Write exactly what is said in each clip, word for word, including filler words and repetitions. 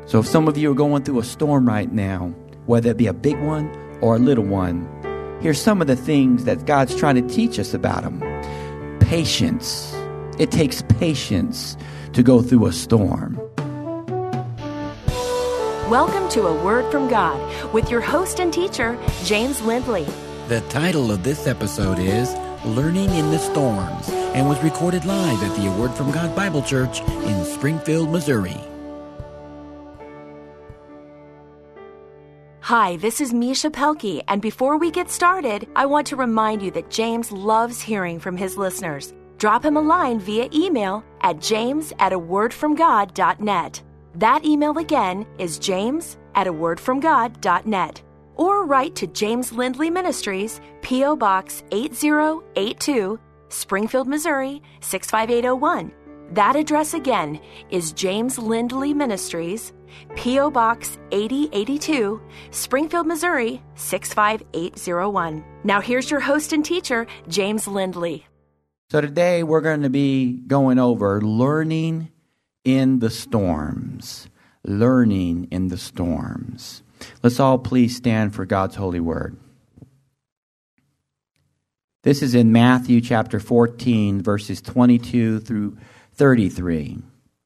So if some of you are going through a storm right now, whether it be a big one or a little one, here's some of the things that God's trying to teach us about them. Patience. It takes patience to go through a storm. Welcome to A Word from God with your host and teacher, James Lindley. The title of this episode is Learning in the Storms and was recorded live at the A Word from God Bible Church in Springfield, Missouri. Hi, this is Misha Pelkey, and before we get started, I want to remind you that James loves hearing from his listeners. Drop him a line via email at james at a word from god dot net. That email again is james at a word from god dot net. Or write to James Lindley Ministries, P O. Box eight zero eight two, Springfield, Missouri six five eight oh one. That address again is James Lindley Ministries, P O. Box eighty eighty-two, Springfield, Missouri six five eight oh one. Now here's your host and teacher, James Lindley. So today we're going to be going over learning in the storms. Learning in the storms. Let's all please stand for God's holy word. This is in Matthew chapter fourteen, verses twenty-two through thirty-three.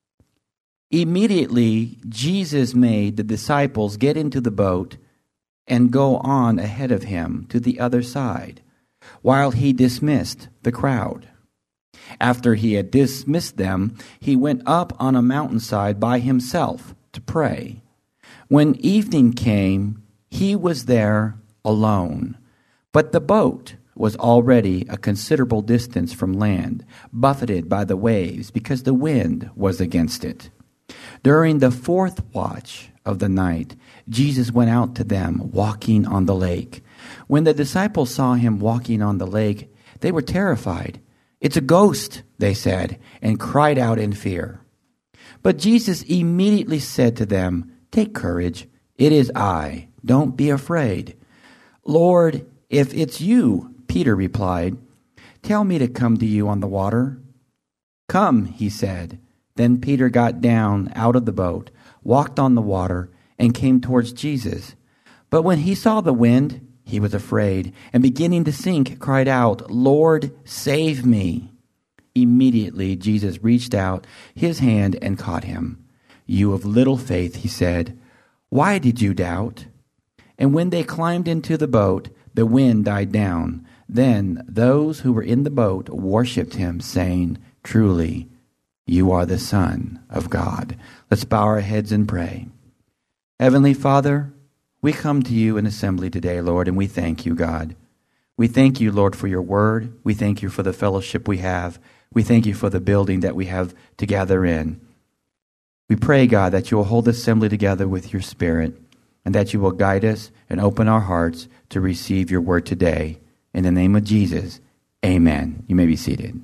Immediately, Jesus made the disciples get into the boat and go on ahead of him to the other side, while he dismissed the crowd. After he had dismissed them, he went up on a mountainside by himself to pray. When evening came, he was there alone, but the boat was already a considerable distance from land, buffeted by the waves because the wind was against it. During the fourth watch of the night, Jesus went out to them walking on the lake. When the disciples saw him walking on the lake, they were terrified. "It's a ghost," they said, and cried out in fear. But Jesus immediately said to them, "Take courage, it is I. Don't be afraid." "Lord, if it's you," Peter replied, "tell me to come to you on the water." "Come," he said. Then Peter got down out of the boat, walked on the water, and came towards Jesus. But when he saw the wind, he was afraid, and beginning to sink, cried out, "Lord, save me." Immediately Jesus reached out his hand and caught him. "You of little faith," he said, "why did you doubt?" And when they climbed into the boat, the wind died down. Then those who were in the boat worshipped him, saying, "Truly, you are the Son of God." Let's bow our heads and pray. Heavenly Father, we come to you in assembly today, Lord, and we thank you, God. We thank you, Lord, for your word. We thank you for the fellowship we have. We thank you for the building that we have to gather in. We pray, God, that you will hold the assembly together with your Spirit, and that you will guide us and open our hearts to receive your word today. In the name of Jesus, amen. You may be seated.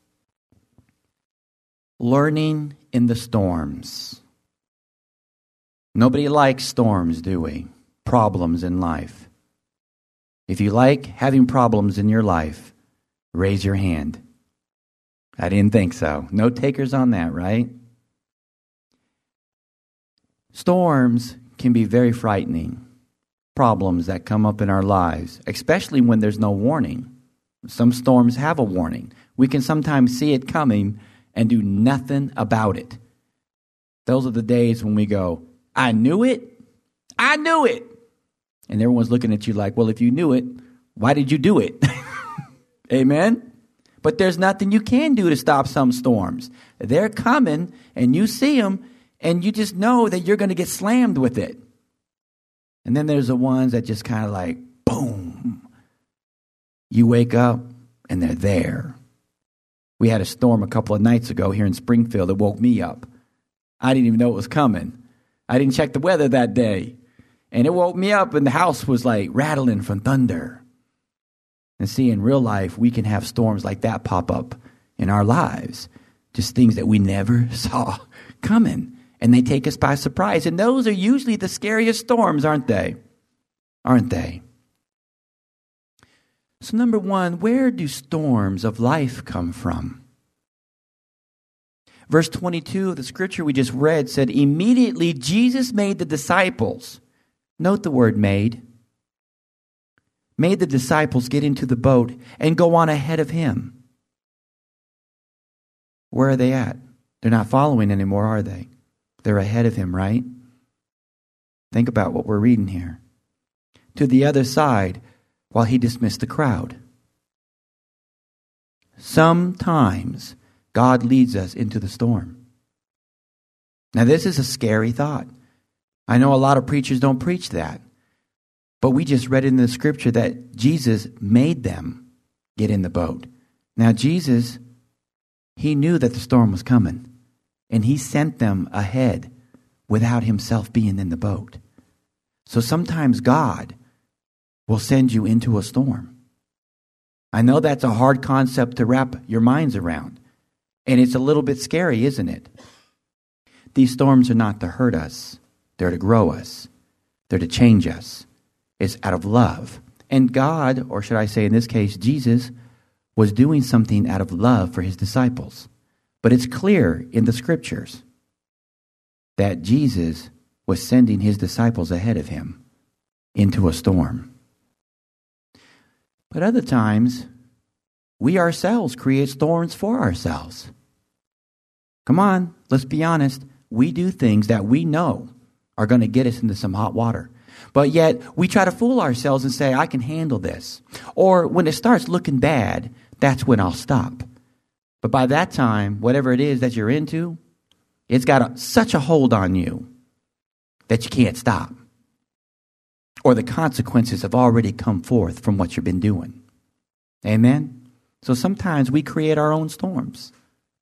Learning in the storms. Nobody likes storms, do we? Problems in life. If you like having problems in your life, raise your hand. I didn't think so. No takers on that, right? Storms can be very frightening. Problems that come up in our lives, especially when there's no warning. Some storms have a warning. We can sometimes see it coming and do nothing about it. Those are the days when we go, "I knew it. I knew it." And everyone's looking at you like, "Well, if you knew it, why did you do it?" Amen? But there's nothing you can do to stop some storms. They're coming, and you see them, and you just know that you're going to get slammed with it. And then there's the ones that just kind of like, boom. You wake up, and they're there. We had a storm a couple of nights ago here in Springfield that woke me up. I didn't even know it was coming. I didn't check the weather that day. And it woke me up, and the house was like rattling from thunder. And see, in real life, we can have storms like that pop up in our lives. Just things that we never saw coming. And they take us by surprise. And those are usually the scariest storms, aren't they? Aren't they? So number one, where do storms of life come from? Verse twenty-two of the scripture we just read said, immediately Jesus made the disciples, note the word made, made the disciples get into the boat and go on ahead of him. Where are they at? They're not following anymore, are they? They're ahead of him, right? Think about what we're reading here. To the other side, while he dismissed the crowd. Sometimes God leads us into the storm. Now, this is a scary thought. I know a lot of preachers don't preach that. But we just read in the scripture that Jesus made them get in the boat. Now, Jesus, he knew that the storm was coming. And he sent them ahead without himself being in the boat. So sometimes God will send you into a storm. I know that's a hard concept to wrap your minds around. And it's a little bit scary, isn't it? These storms are not to hurt us. They're to grow us. They're to change us. It's out of love. And God, or should I say in this case, Jesus, was doing something out of love for his disciples. But it's clear in the scriptures that Jesus was sending his disciples ahead of him into a storm. But other times, we ourselves create storms for ourselves. Come on, let's be honest. We do things that we know are going to get us into some hot water. But yet, we try to fool ourselves and say, I can handle this. Or when it starts looking bad, that's when I'll stop. But by that time, whatever it is that you're into, it's got a, such a hold on you that you can't stop. Or the consequences have already come forth from what you've been doing. Amen? So sometimes we create our own storms.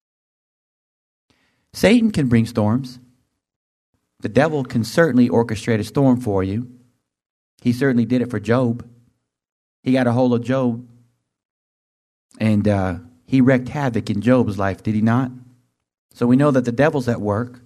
Satan can bring storms. The devil can certainly orchestrate a storm for you. He certainly did it for Job. He got a hold of Job. And uh, he wreaked havoc in Job's life, did he not? So we know that the devil's at work.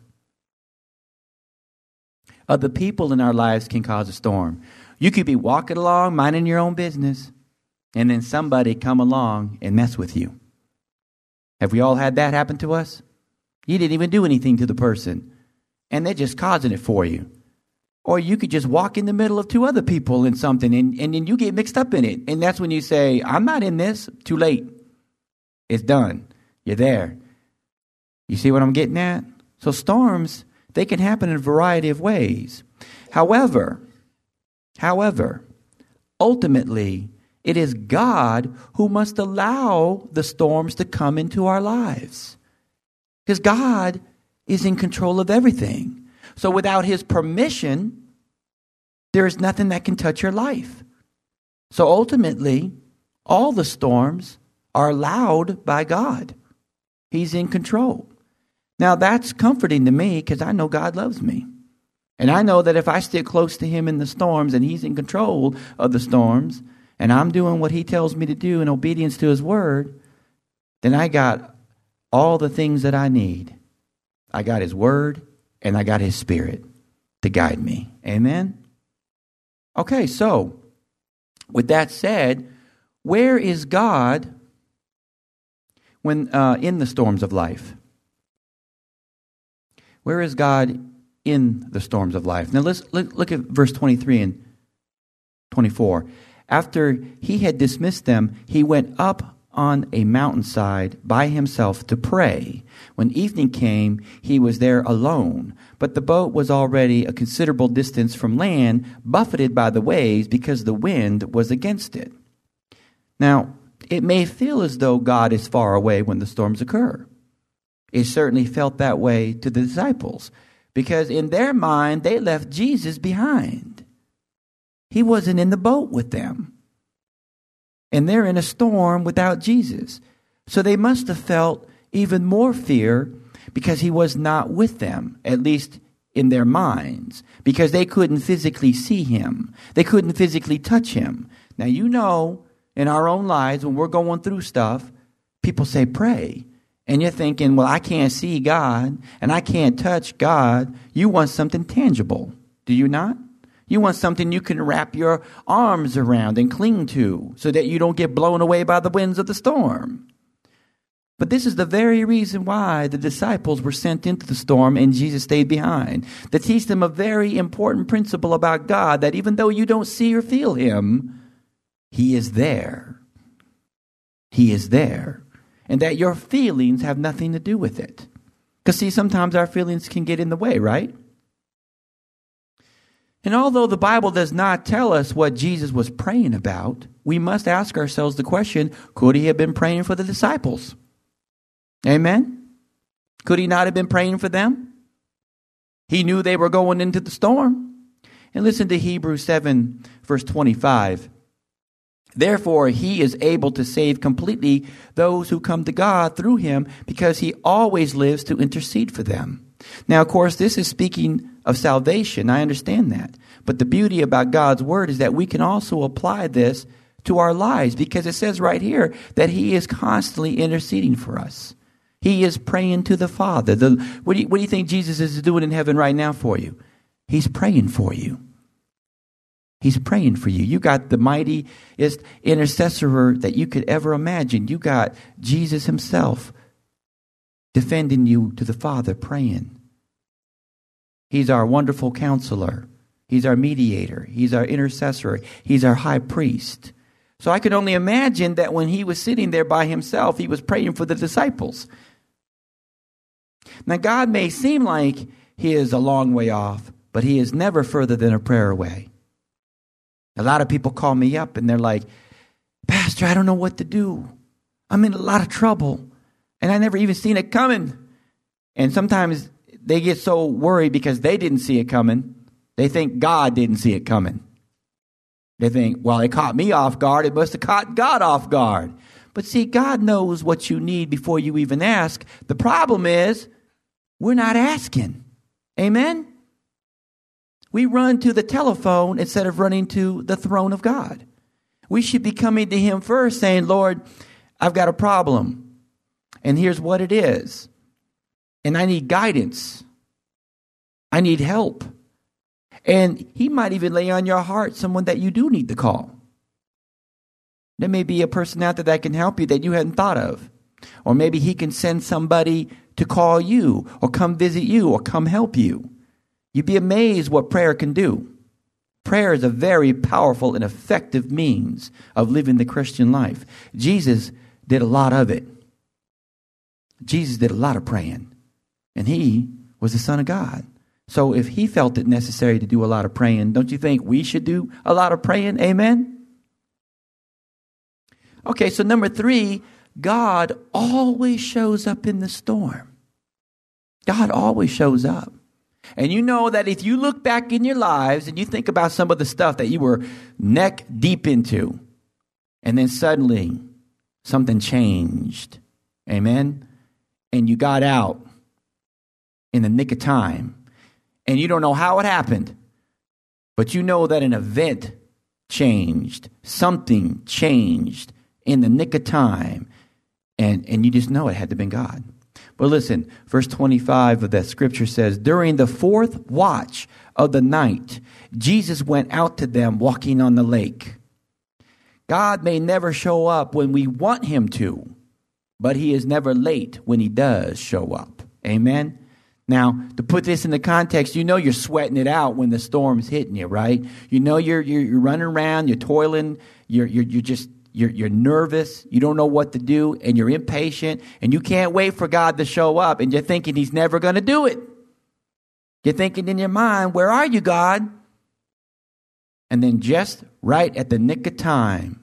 Other people in our lives can cause a storm. You could be walking along, minding your own business, and then somebody come along and mess with you. Have we all had that happen to us? You didn't even do anything to the person, and they're just causing it for you. Or you could just walk in the middle of two other people in something, and, and then you get mixed up in it. And that's when you say, I'm not in this. Too late. It's done. You're there. You see what I'm getting at? So storms, they can happen in a variety of ways. However, however, ultimately, it is God who must allow the storms to come into our lives. Because God is in control of everything. So without his permission, there is nothing that can touch your life. So ultimately, all the storms are allowed by God. He's in control. Now that's comforting to me because I know God loves me. And I know that if I stick close to him in the storms and he's in control of the storms and I'm doing what he tells me to do in obedience to his word, then I got all the things that I need. I got his word and I got his spirit to guide me. Amen? Okay, so with that said, where is God when uh, in the storms of life? Where is God in the storms of life? Now let's look, look at verse twenty-three and twenty-four. After he had dismissed them, he went up on a mountainside by himself to pray. When evening came, he was there alone. But the boat was already a considerable distance from land, buffeted by the waves because the wind was against it. Now, it may feel as though God is far away when the storms occur. It certainly felt that way to the disciples, because in their mind, they left Jesus behind. He wasn't in the boat with them. And they're in a storm without Jesus. So they must have felt even more fear because he was not with them, at least in their minds, because they couldn't physically see him. They couldn't physically touch him. Now, you know, in our own lives, when we're going through stuff, people say, pray. And you're thinking, well, I can't see God and I can't touch God. You want something tangible, do you not? You want something you can wrap your arms around and cling to so that you don't get blown away by the winds of the storm. But this is the very reason why the disciples were sent into the storm and Jesus stayed behind, to teach them a very important principle about God, that even though you don't see or feel him, he is there. He is there. And that your feelings have nothing to do with it. Because see, sometimes our feelings can get in the way, right? And although the Bible does not tell us what Jesus was praying about, we must ask ourselves the question, could he have been praying for the disciples? Amen? Could he not have been praying for them? He knew they were going into the storm. And listen to Hebrews seven, verse twenty-five. Therefore, he is able to save completely those who come to God through him, because he always lives to intercede for them. Now, of course, this is speaking of salvation. I understand that. But the beauty about God's word is that we can also apply this to our lives, because it says right here that he is constantly interceding for us. He is praying to the Father. The, what, do you, what do you think Jesus is doing in heaven right now for you? He's praying for you. He's praying for you. You got the mightiest intercessor that you could ever imagine. You got Jesus himself defending you to the Father, praying. He's our wonderful counselor. He's our mediator. He's our intercessor. He's our high priest. So I could only imagine that when he was sitting there by himself, he was praying for the disciples. Now, God may seem like he is a long way off, but he is never further than a prayer away. A lot of people call me up and they're like, Pastor, I don't know what to do. I'm in a lot of trouble and I never even seen it coming. And sometimes they get so worried because they didn't see it coming. They think God didn't see it coming. They think, well, it caught me off guard. It must have caught God off guard. But see, God knows what you need before you even ask. The problem is we're not asking. Amen? We run to the telephone instead of running to the throne of God. We should be coming to him first saying, Lord, I've got a problem. And here's what it is. And I need guidance. I need help. And he might even lay on your heart someone that you do need to call. There may be a person out there that can help you that you hadn't thought of. Or maybe he can send somebody to call you or come visit you or come help you. You'd be amazed what prayer can do. Prayer is a very powerful and effective means of living the Christian life. Jesus did a lot of it. Jesus did a lot of praying. And he was the Son of God. So if he felt it necessary to do a lot of praying, don't you think we should do a lot of praying? Amen? Okay, so number three, God always shows up in the storm. God always shows up. And you know that if you look back in your lives and you think about some of the stuff that you were neck deep into, and then suddenly something changed, amen? And you got out in the nick of time, and you don't know how it happened, but you know that an event changed, something changed in the nick of time, and, and you just know it had to have been God. But listen, verse twenty-five of that scripture says, during the fourth watch of the night, Jesus went out to them walking on the lake. God may never show up when we want him to, but he is never late when he does show up. Amen? Now, to put this in the context, you know you're sweating it out when the storm's hitting you, right? You know you're you're, you're running around, you're toiling, you're you're you're just You're, you're nervous, you don't know what to do, and you're impatient, and you can't wait for God to show up, and you're thinking he's never going to do it. You're thinking in your mind, where are you, God? And then just right at the nick of time,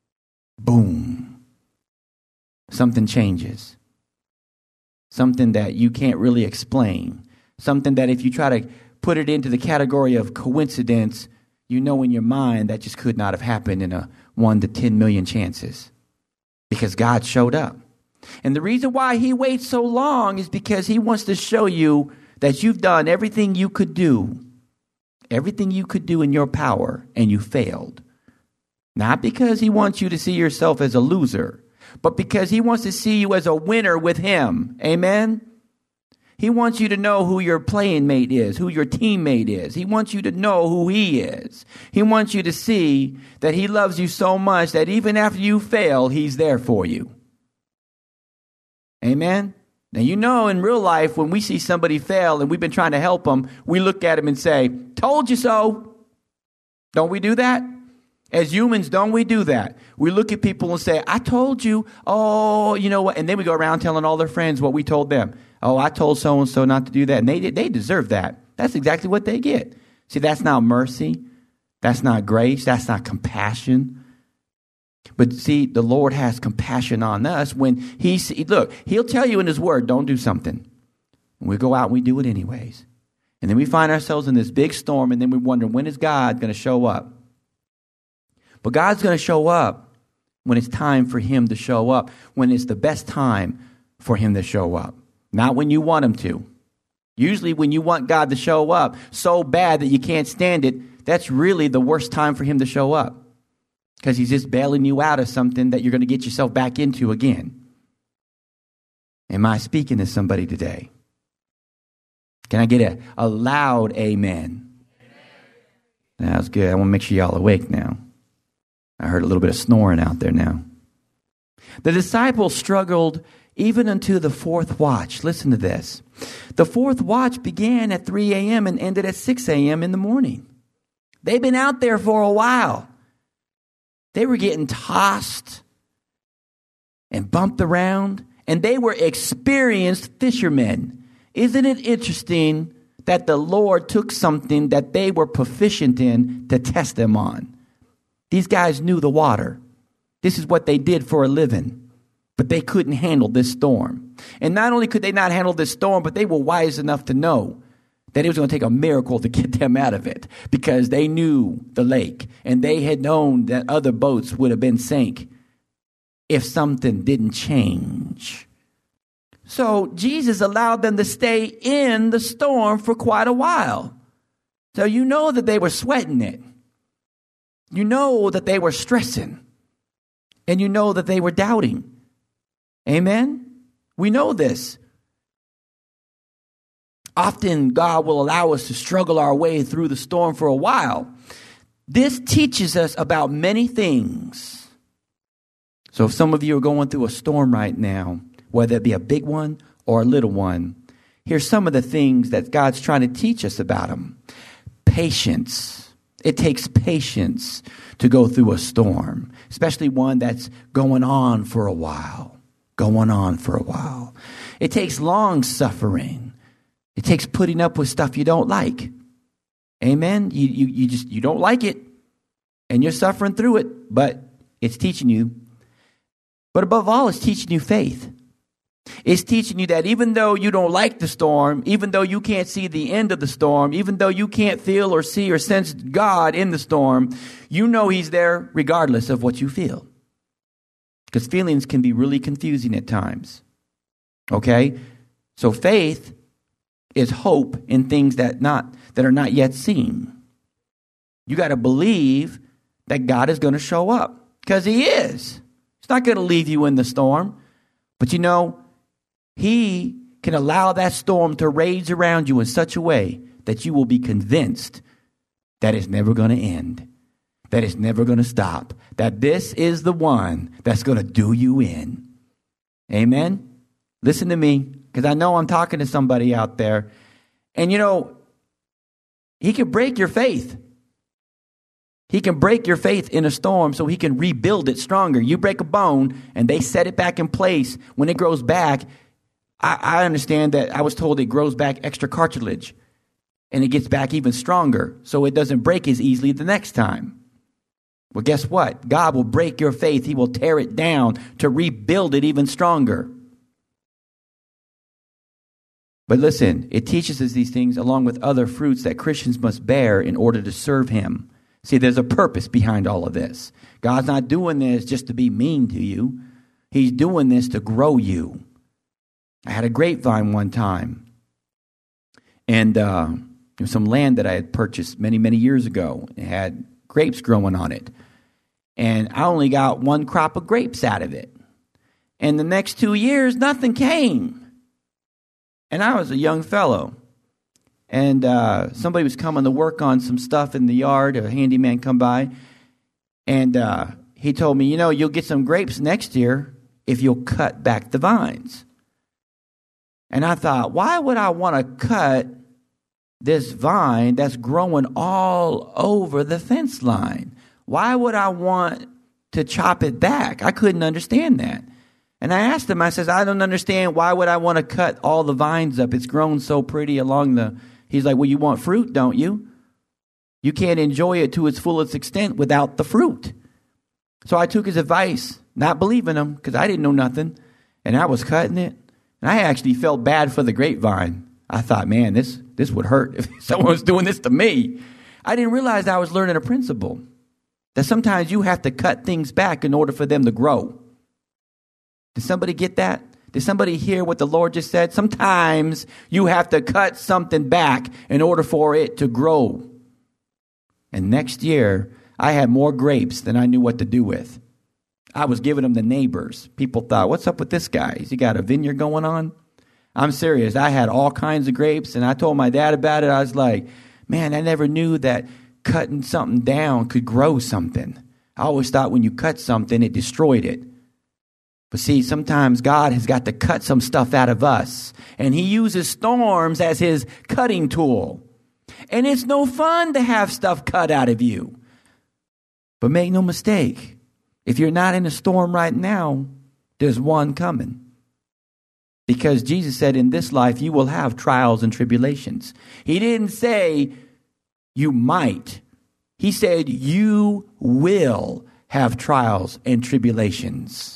boom, something changes. Something that you can't really explain. Something that if you try to put it into the category of coincidence, you know in your mind that just could not have happened in a one to ten million chances, because God showed up. And the reason why he waits so long is because he wants to show you that you've done everything you could do, everything you could do in your power, and you failed. Not because he wants you to see yourself as a loser, but because he wants to see you as a winner with him. Amen? He wants you to know who your playing mate is, who your teammate is. He wants you to know who he is. He wants you to see that he loves you so much that even after you fail, he's there for you. Amen? Now, you know, in real life, when we see somebody fail and we've been trying to help them, we look at them and say, told you so. Don't we do that? As humans, don't we do that? We look at people and say, I told you. Oh, you know what? And then we go around telling all their friends what we told them. Oh, I told so-and-so not to do that. And they, they deserve that. That's exactly what they get. See, that's not mercy. That's not grace. That's not compassion. But see, the Lord has compassion on us when he, look, he'll tell you in his word, don't do something. And we go out and we do it anyways. And then we find ourselves in this big storm, and then we wonder, when is God going to show up? But God's going to show up when it's time for him to show up, when it's the best time for him to show up, not when you want him to. Usually when you want God to show up so bad that you can't stand it, that's really the worst time for him to show up, because he's just bailing you out of something that you're going to get yourself back into again. Am I speaking to somebody today? Can I get a, a loud amen? That was good. I want to make sure y'all awake now. I heard a little bit of snoring out there now. The disciples struggled even until the fourth watch. Listen to this. The fourth watch began at three a.m. and ended at six a.m. in the morning. They've been out there for a while. They were getting tossed and bumped around, and they were experienced fishermen. Isn't it interesting that the Lord took something that they were proficient in to test them on? These guys knew the water. This is what they did for a living. But they couldn't handle this storm. And not only could they not handle this storm, but they were wise enough to know that it was going to take a miracle to get them out of it, because they knew the lake, and they had known that other boats would have been sank if something didn't change. So Jesus allowed them to stay in the storm for quite a while. So you know that they were sweating it. You know that they were stressing, and you know that they were doubting. Amen? We know this. Often God will allow us to struggle our way through the storm for a while. This teaches us about many things. So if some of you are going through a storm right now, whether it be a big one or a little one, here's some of the things that God's trying to teach us about them. Patience. It takes patience to go through a storm, especially one that's going on for a while. Going on for a while. It takes long suffering. It takes putting up with stuff you don't like. Amen? You, you, you just, you don't like it, and you're suffering through it, but it's teaching you. But above all, it's teaching you faith. It's teaching you that even though you don't like the storm, even though you can't see the end of the storm, even though you can't feel or see or sense God in the storm, you know he's there regardless of what you feel. Because feelings can be really confusing at times. Okay? So faith is hope in things that not that are not yet seen. You got to believe that God is going to show up, because he is. He's not going to leave you in the storm. But you know, he can allow that storm to rage around you in such a way that you will be convinced that it's never going to end, that it's never going to stop, that this is the one that's going to do you in. Amen? Listen to me, because I know I'm talking to somebody out there. And you know, he can break your faith. He can break your faith in a storm so he can rebuild it stronger. You break a bone and they set it back in place. When it grows back, I, I understand that I was told it grows back extra cartilage and it gets back even stronger so it doesn't break as easily the next time. Well, guess what? God will break your faith. He will tear it down to rebuild it even stronger. But listen, it teaches us these things along with other fruits that Christians must bear in order to serve him. See, there's a purpose behind all of this. God's not doing this just to be mean to you. He's doing this to grow you. I had a grapevine one time, and uh, there was some land that I had purchased many, many years ago. It had grapes growing on it, and I only got one crop of grapes out of it. And the next two years, nothing came. And I was a young fellow. And uh, somebody was coming to work on some stuff in the yard. A handyman come by. And uh, he told me, you know, you'll get some grapes next year if you'll cut back the vines. And I thought, why would I want to cut this vine that's growing all over the fence line? Why would I want to chop it back? I couldn't understand that. And I asked him, I says, I don't understand. Why would I want to cut all the vines up? It's grown so pretty along the... He's like, well, you want fruit, don't you? You can't enjoy it to its fullest extent without the fruit. So I took his advice, not believing him, because I didn't know nothing. And I was cutting it. And I actually felt bad for the grapevine. I thought, man, this, this would hurt if someone was doing this to me. I didn't realize I was learning a principle. That sometimes you have to cut things back in order for them to grow. Did somebody get that? Did somebody hear what the Lord just said? Sometimes you have to cut something back in order for it to grow. And next year, I had more grapes than I knew what to do with. I was giving them to neighbors. People thought, what's up with this guy? Has he got a vineyard going on? I'm serious. I had all kinds of grapes, and I told my dad about it. I was like, man, I never knew that cutting something down could grow something. I always thought when you cut something, it destroyed it. But see, sometimes God has got to cut some stuff out of us, and he uses storms as his cutting tool. And it's no fun to have stuff cut out of you. But make no mistake, if you're not in a storm right now, there's one coming. Because Jesus said in this life, you will have trials and tribulations. He didn't say you might. He said you will have trials and tribulations.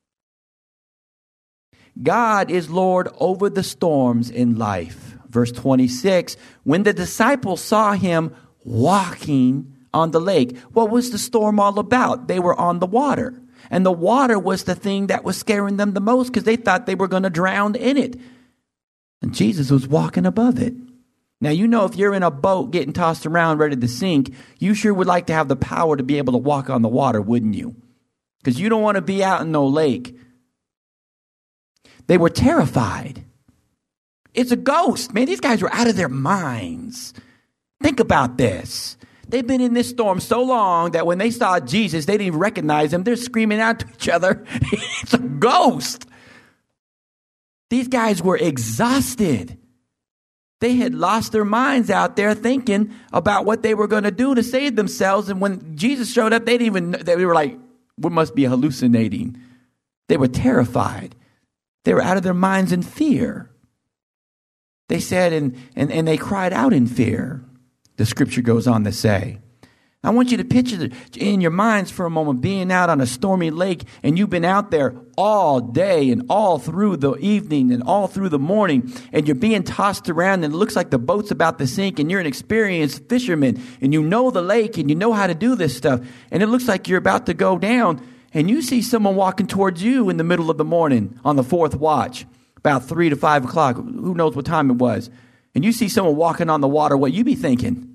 God is Lord over the storms in life. Verse twenty-six, when the disciples saw him walking on the lake, what was the storm all about? They were on the water. And the water was the thing that was scaring them the most because they thought they were going to drown in it. And Jesus was walking above it. Now, you know, if you're in a boat getting tossed around ready to sink, you sure would like to have the power to be able to walk on the water, wouldn't you? Because you don't want to be out in no lake. They were terrified. It's a ghost. Man, these guys were out of their minds. Think about this. They've been in this storm so long that when they saw Jesus, they didn't even recognize him. They're screaming out to each other, it's a ghost. These guys were exhausted. They had lost their minds out there thinking about what they were going to do to save themselves. And when Jesus showed up, they didn't even, they were like, we must be hallucinating. They were terrified. They were out of their minds in fear. They said, and, and, and they cried out in fear. The scripture goes on to say. I want you to picture in your minds for a moment being out on a stormy lake, and you've been out there all day and all through the evening and all through the morning, and you're being tossed around, and it looks like the boat's about to sink, and you're an experienced fisherman, and you know the lake, and you know how to do this stuff, and it looks like you're about to go down, and you see someone walking towards you in the middle of the morning on the fourth watch, about three to five o'clock, who knows what time it was, and you see someone walking on the water, what you be thinking?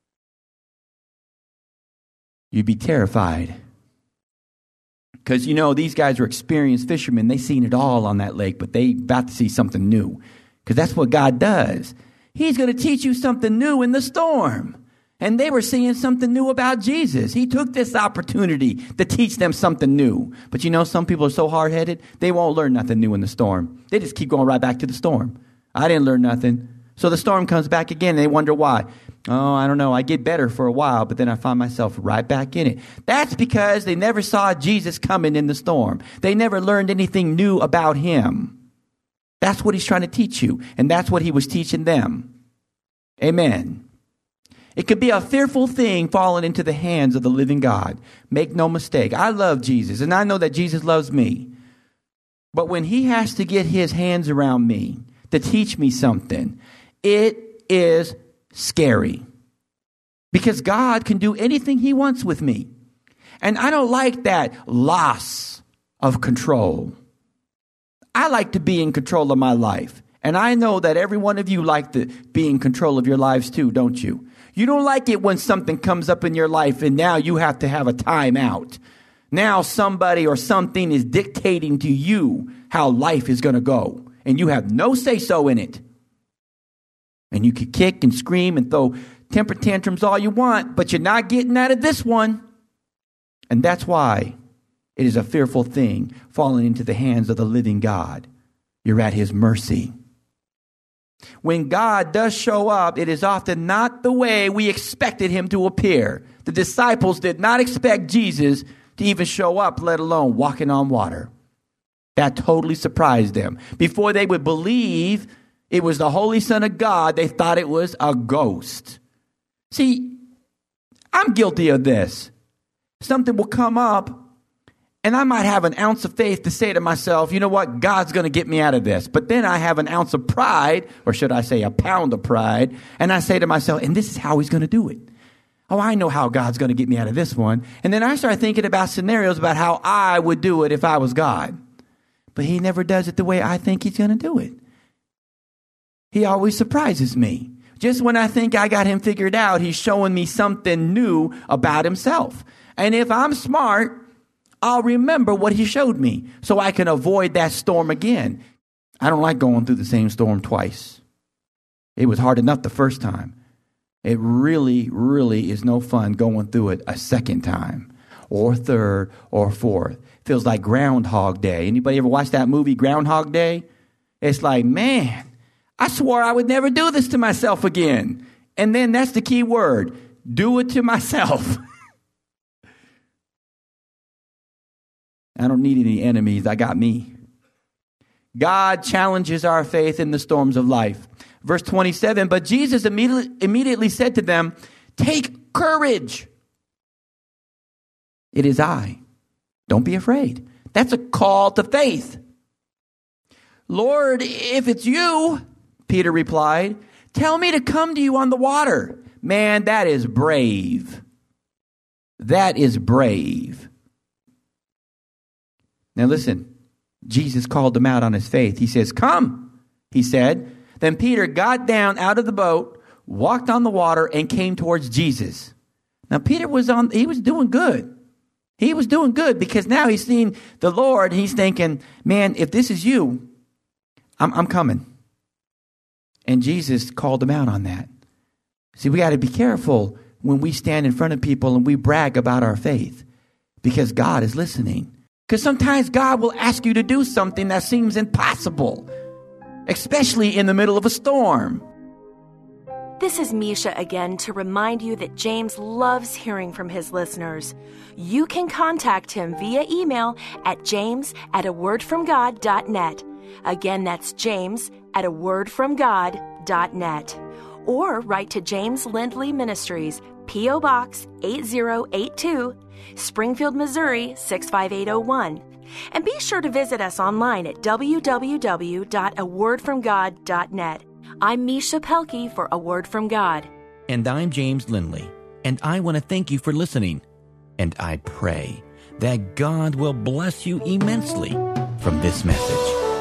You'd be terrified. Because, you know, these guys were experienced fishermen. They seen it all on that lake, but they about to see something new. Because that's what God does. He's going to teach you something new in the storm. And they were seeing something new about Jesus. He took this opportunity to teach them something new. But, you know, some people are so hard-headed, they won't learn nothing new in the storm. They just keep going right back to the storm. I didn't learn nothing. So the storm comes back again, and they wonder why. Oh, I don't know. I get better for a while, but then I find myself right back in it. That's because they never saw Jesus coming in the storm. They never learned anything new about him. That's what he's trying to teach you, and that's what he was teaching them. Amen. It could be a fearful thing falling into the hands of the living God. Make no mistake. I love Jesus, and I know that Jesus loves me. But when he has to get his hands around me to teach me something, it is scary. Because God can do anything he wants with me. And I don't like that loss of control. I like to be in control of my life. And I know that every one of you like to be in control of your lives too, don't you? You don't like it when something comes up in your life and now you have to have a timeout. Now somebody or something is dictating to you how life is going to go. And you have no say-so in it. And you can kick and scream and throw temper tantrums all you want, but you're not getting out of this one. And that's why it is a fearful thing falling into the hands of the living God. You're at his mercy. When God does show up, it is often not the way we expected him to appear. The disciples did not expect Jesus to even show up, let alone walking on water. That totally surprised them. Before they would believe it was the Holy Son of God, they thought it was a ghost. See, I'm guilty of this. Something will come up, and I might have an ounce of faith to say to myself, you know what, God's going to get me out of this. But then I have an ounce of pride, or should I say a pound of pride, and I say to myself, and this is how he's going to do it. Oh, I know how God's going to get me out of this one. And then I start thinking about scenarios about how I would do it if I was God. But he never does it the way I think he's going to do it. He always surprises me. Just when I think I got him figured out, he's showing me something new about himself. And if I'm smart, I'll remember what he showed me so I can avoid that storm again. I don't like going through the same storm twice. It was hard enough the first time. It really, really is no fun going through it a second time or third or fourth. Feels like Groundhog Day. Anybody ever watch that movie, Groundhog Day? It's like, man, I swore I would never do this to myself again. And then that's the key word, do it to myself. I don't need any enemies. I got me. God challenges our faith in the storms of life. Verse twenty-seven, but Jesus immediately, immediately said to them, take courage. It is I. Don't be afraid. That's a call to faith. Lord, if it's you, Peter replied, tell me to come to you on the water. Man, that is brave. That is brave. Now listen, Jesus called him out on his faith. He says, come, he said. Then Peter got down out of the boat, walked on the water, and came towards Jesus. Now Peter was on, he was doing good. He was doing good because now he's seen the Lord. He's thinking, man, if this is you, I'm, I'm coming. And Jesus called him out on that. See, we got to be careful when we stand in front of people and we brag about our faith because God is listening. Because sometimes God will ask you to do something that seems impossible, especially in the middle of a storm. This is Misha again to remind you that James loves hearing from his listeners. You can contact him via email at james at a word from god dot net. Again, that's james at a word from god dot net. Or write to James Lindley Ministries, P O Box eight zero eight two, Springfield, Missouri six five eight oh one. And be sure to visit us online at w w w dot a word from god dot net. I'm Misha Pelkey for A Word from God. And I'm James Lindley. And I want to thank you for listening. And I pray that God will bless you immensely from this message.